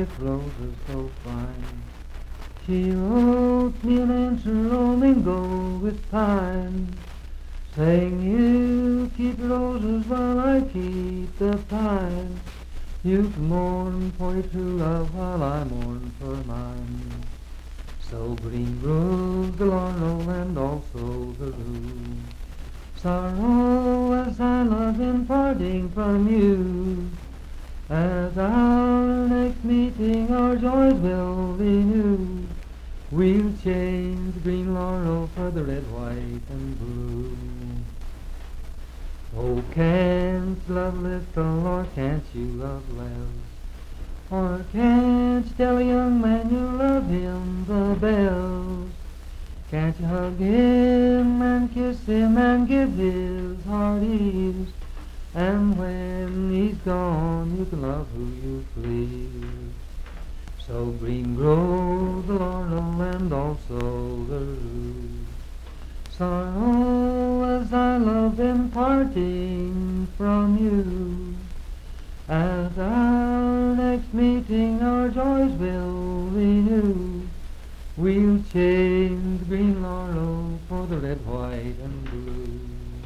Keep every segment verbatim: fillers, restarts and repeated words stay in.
with roses so fine. She wrote me an answer long ago with time, saying you keep roses while I keep the pine. You can mourn for your true love while I mourn for mine. So green grows the laurel and also the rue. Sorrow as I love in parting from you. At our next meeting our joys will renew. We'll change the green laurel for the red, white, and blue. Oh, can't you love little, or can't you love less? Or can't you tell a young man you love him the bells? Can't you hug him and kiss him and give his heart ease? And when he's gone you can love who you please. So green grow the laurel and also the rue. Sorrow as I love in parting from you. At our next meeting our joys will renew. We'll change the green laurel for the red, white, and blue.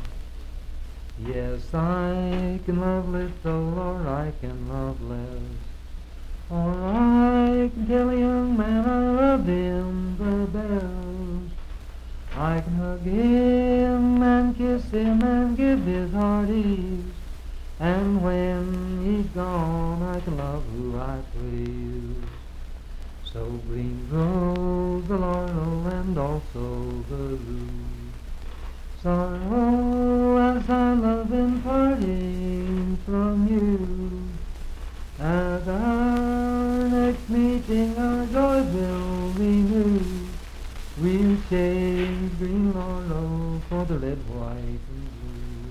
Yes, I can love little, or I can love less. Or I can tell a young man I love him the best. I can hug him and kiss him and give his heart ease. And when he's gone I can love who I please. So green grows the laurel and also the rue. Sorrow as I love in parting from you. At our next meeting our joys will renew. We'll change green laurel for the red, white, and blue.